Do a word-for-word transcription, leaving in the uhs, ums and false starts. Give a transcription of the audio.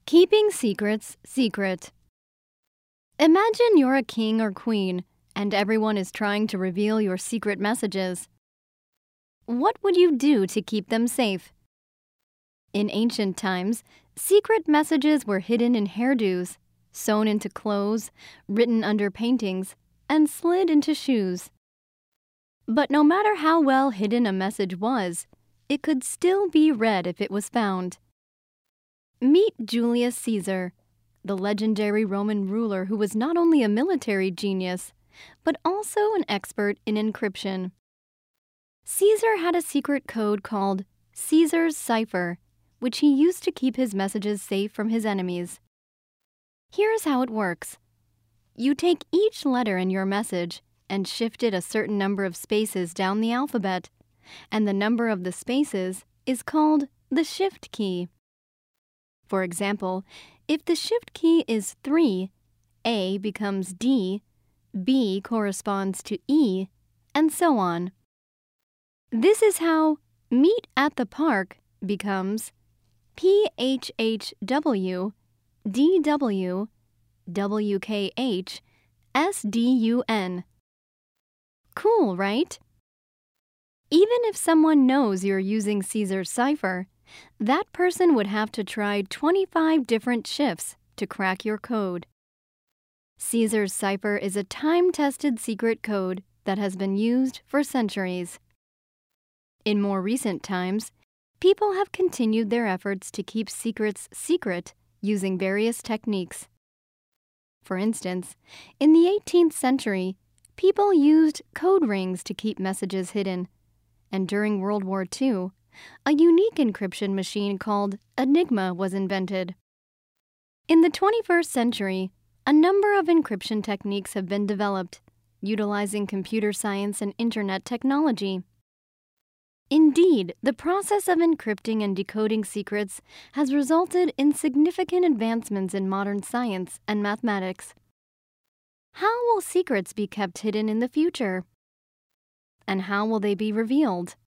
Keeping secrets secret. Imagine you're a king or queen, and everyone is trying to reveal your secret messages. What would you do to keep them safe? In ancient times, secret messages were hidden in hairdos, sewn into clothes, written under paintings, and slid into shoes. But no matter how well hidden a message was, it could still be read if it was found. Meet Julius Caesar, the legendary Roman ruler who was not only a military genius, but also an expert in encryption. Caesar had a secret code called Caesar's cipher, which he used to keep his messages safe from his enemies. Here's how it works. You take each letter in your message and shift it a certain number of spaces down the alphabet, and the number of the spaces is called the shift key. For example, if the shift key is three, A becomes D, B corresponds to E, and so on. This is how Meet at the Park becomes P H H W, D W, W K H, S D U N. Cool, right? Even if someone knows you're using Caesar's cipher, that person would have to try twenty-five different shifts to crack your code. Caesar's cipher is a time-tested secret code that has been used for centuries. In more recent times, people have continued their efforts to keep secrets secret using various techniques. For instance, in the eighteenth century, people used code rings to keep messages hidden, and during World War Two, a unique encryption machine called Enigma was invented. In the twenty-first century, a number of encryption techniques have been developed, utilizing computer science and internet technology. Indeed, the process of encrypting and decoding secrets has resulted in significant advancements in modern science and mathematics. How will secrets be kept hidden in the future? And how will they be revealed?